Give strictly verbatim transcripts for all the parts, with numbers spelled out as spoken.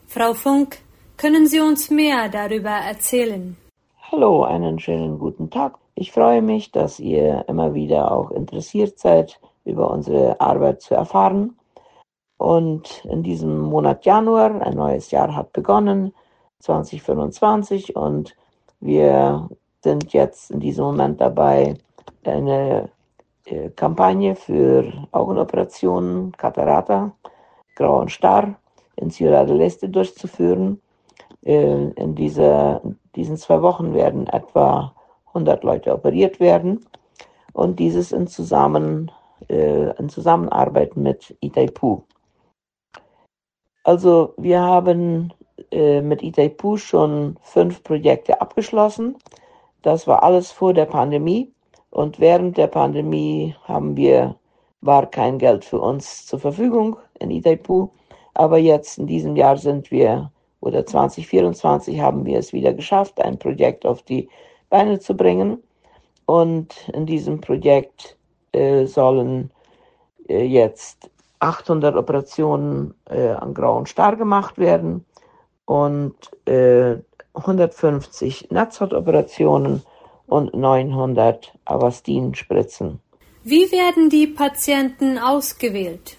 Frau Funk, können Sie uns mehr darüber erzählen? Hallo, einen schönen guten Tag. Ich freue mich, dass ihr immer wieder auch interessiert seid, über unsere Arbeit zu erfahren. Und in diesem Monat Januar, ein neues Jahr hat begonnen, zwanzig fünfundzwanzig, und wir sind jetzt in diesem Moment dabei, eine äh, Kampagne für Augenoperationen, Katarata, Grau und Starr in Ciudad del Este durchzuführen. Äh, in dieser, diesen zwei Wochen werden etwa hundert Leute operiert werden, und dieses in, zusammen, äh, in Zusammenarbeit mit Itaipu. Also wir haben äh, mit Itaipu schon fünf Projekte abgeschlossen. Das war alles vor der Pandemie, und während der Pandemie haben wir, war kein Geld für uns zur Verfügung in Itaipu, aber jetzt in diesem Jahr sind wir, oder zwanzig vierundzwanzig haben wir es wieder geschafft, ein Projekt auf die Beine zu bringen, und in diesem Projekt äh, sollen äh, jetzt achthundert Operationen äh, an Grau und Starr gemacht werden und äh, hundertfünfzig Netzhautoperationen und neunhundert Avastin-Spritzen. Wie werden die Patienten ausgewählt?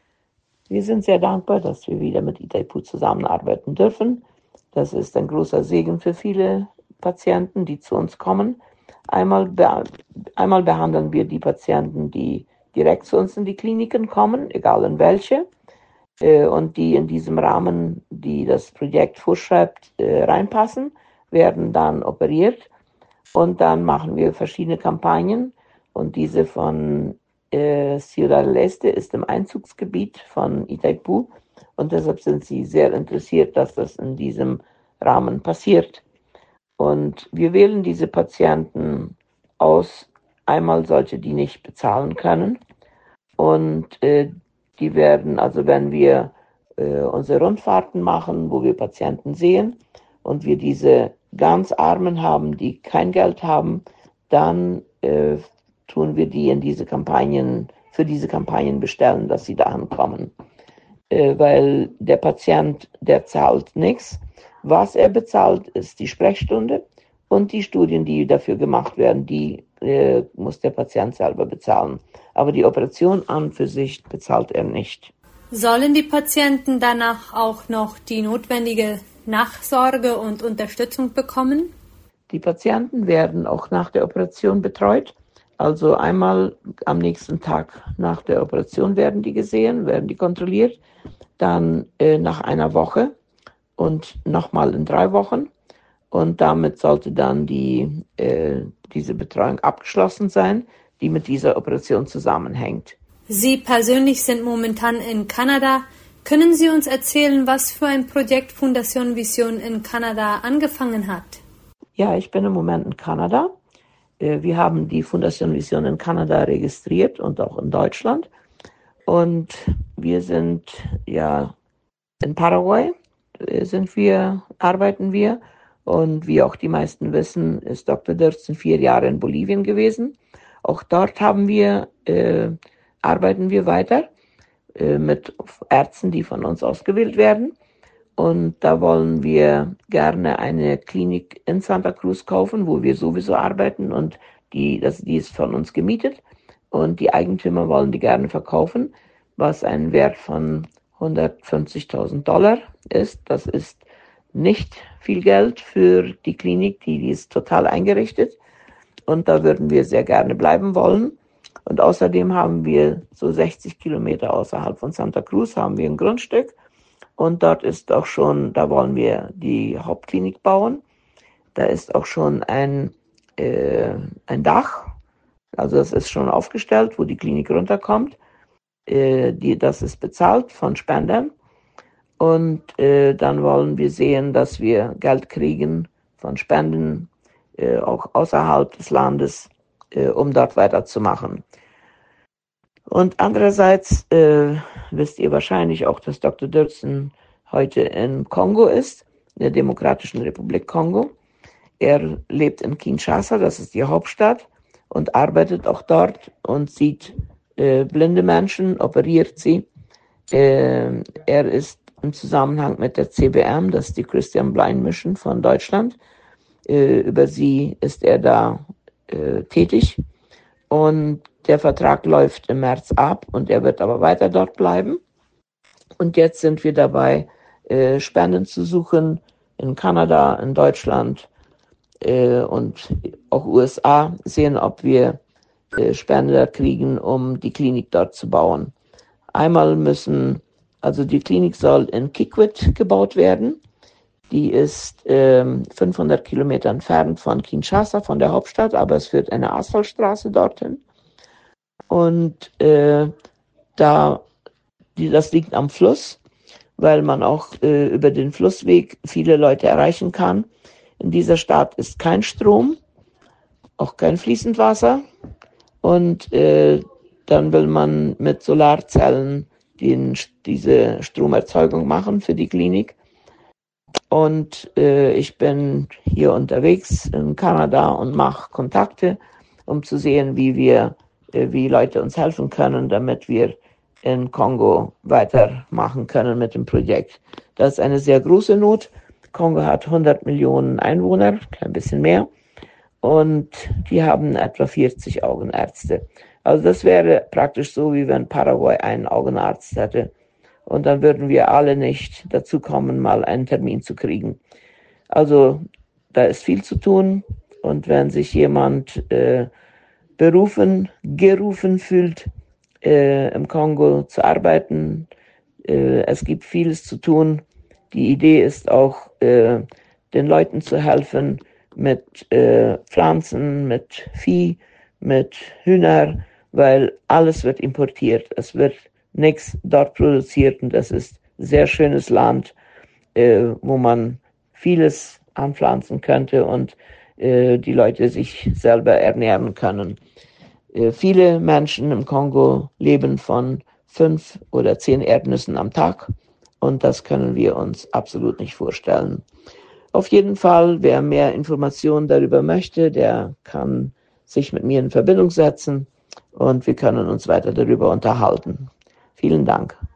Wir sind sehr dankbar, dass wir wieder mit Itaipu zusammenarbeiten dürfen. Das ist ein großer Segen für viele Patienten, die zu uns kommen. Einmal, be- einmal behandeln wir die Patienten, die direkt zu uns in die Kliniken kommen, egal in welche, äh, und die in diesem Rahmen, die das Projekt vorschreibt, äh, reinpassen, werden dann operiert, und dann machen wir verschiedene Kampagnen, und diese von äh, Ciudad del Este ist im Einzugsgebiet von Itaipu, und deshalb sind sie sehr interessiert, dass das in diesem Rahmen passiert. Und wir wählen diese Patienten aus, einmal solche, die nicht bezahlen können, und äh, die werden, also wenn wir äh, unsere Rundfahrten machen, wo wir Patienten sehen und wir diese ganz Armen haben, die kein Geld haben, dann äh, tun wir die in diese Kampagnen, für diese Kampagnen bestellen, dass sie dahin kommen. Äh, weil der Patient, der zahlt nichts. Was er bezahlt, ist die Sprechstunde, und die Studien, die dafür gemacht werden, die äh, muss der Patient selber bezahlen. Aber die Operation an für sich bezahlt er nicht. Sollen die Patienten danach auch noch die notwendige Nachsorge und Unterstützung bekommen? Die Patienten werden auch nach der Operation betreut. Also einmal am nächsten Tag nach der Operation werden die gesehen, werden die kontrolliert. Dann äh, nach einer Woche und nochmal in drei Wochen. Und damit sollte dann die, äh, diese Betreuung abgeschlossen sein, die mit dieser Operation zusammenhängt. Sie persönlich sind momentan in Kanada. Können Sie uns erzählen, was für ein Projekt Fondation Vision in Kanada angefangen hat? Ja, ich bin im Moment in Kanada. Wir haben die Fondation Vision in Kanada registriert und auch in Deutschland. Und wir sind ja in Paraguay, sind wir, arbeiten wir. Und wie auch die meisten wissen, ist Doktor Dürzen vier Jahre in Bolivien gewesen. Auch dort haben wir, äh, arbeiten wir weiter äh, mit Ärzten, die von uns ausgewählt werden. Und da wollen wir gerne eine Klinik in Santa Cruz kaufen, wo wir sowieso arbeiten, und die, das, die ist von uns gemietet. Und die Eigentümer wollen die gerne verkaufen, was ein Wert von hundertfünfzigtausend Dollar ist. Das ist nicht viel Geld für die Klinik, die, die ist total eingerichtet, und da würden wir sehr gerne bleiben wollen. Und außerdem haben wir so sechzig Kilometer außerhalb von Santa Cruz haben wir ein Grundstück, und dort ist auch schon, da wollen wir die Hauptklinik bauen. Da ist auch schon ein, äh, ein Dach, also das ist schon aufgestellt, wo die Klinik runterkommt. Äh, die, das ist bezahlt von Spendern. Und äh, dann wollen wir sehen, dass wir Geld kriegen von Spenden, äh, auch außerhalb des Landes, äh, um dort weiterzumachen. Und andererseits äh, wisst ihr wahrscheinlich auch, dass Doktor Dürzen heute in Kongo ist, in der Demokratischen Republik Kongo. Er lebt in Kinshasa, das ist die Hauptstadt, und arbeitet auch dort und sieht äh, blinde Menschen, operiert sie. Äh, er ist im Zusammenhang mit der C B M, das ist die Christian Blind Mission von Deutschland. Äh, über sie ist er da äh, tätig. Und der Vertrag läuft im März ab und er wird aber weiter dort bleiben. Und jetzt sind wir dabei, äh, Spenden zu suchen in Kanada, in Deutschland äh, und auch U S A, sehen, ob wir äh, Spender kriegen, um die Klinik dort zu bauen. Einmal müssen, also die Klinik soll in Kikwit gebaut werden. Die ist ähm, fünfhundert Kilometer entfernt von Kinshasa, von der Hauptstadt, aber es führt eine Asphaltstraße dorthin. Und äh, da, die, das liegt am Fluss, weil man auch äh, über den Flussweg viele Leute erreichen kann. In dieser Stadt ist kein Strom, auch kein fließend Wasser. Und äh, dann will man mit Solarzellen den, diese Stromerzeugung machen für die Klinik. Und äh, ich bin hier unterwegs in Kanada und mache Kontakte, um zu sehen, wie wir, äh, wie Leute uns helfen können, damit wir in Kongo weitermachen können mit dem Projekt. Das ist eine sehr große Not. Kongo hat hundert Millionen Einwohner, ein bisschen mehr, und die haben etwa vierzig Augenärzte. Also das wäre praktisch so, wie wenn Paraguay einen Augenarzt hätte. Und dann würden wir alle nicht dazu kommen, mal einen Termin zu kriegen. Also da ist viel zu tun. Und wenn sich jemand äh, berufen, gerufen fühlt, äh, im Kongo zu arbeiten, äh, es gibt vieles zu tun. Die Idee ist auch, äh, den Leuten zu helfen mit äh, Pflanzen, mit Vieh, mit Hühner, weil alles wird importiert. Es wird nichts dort produziert und das ist ein sehr schönes Land, äh, wo man vieles anpflanzen könnte und äh, die Leute sich selber ernähren können. Äh, viele Menschen im Kongo leben von fünf oder zehn Erdnüssen am Tag und das können wir uns absolut nicht vorstellen. Auf jeden Fall, wer mehr Informationen darüber möchte, der kann sich mit mir in Verbindung setzen und wir können uns weiter darüber unterhalten. Vielen Dank.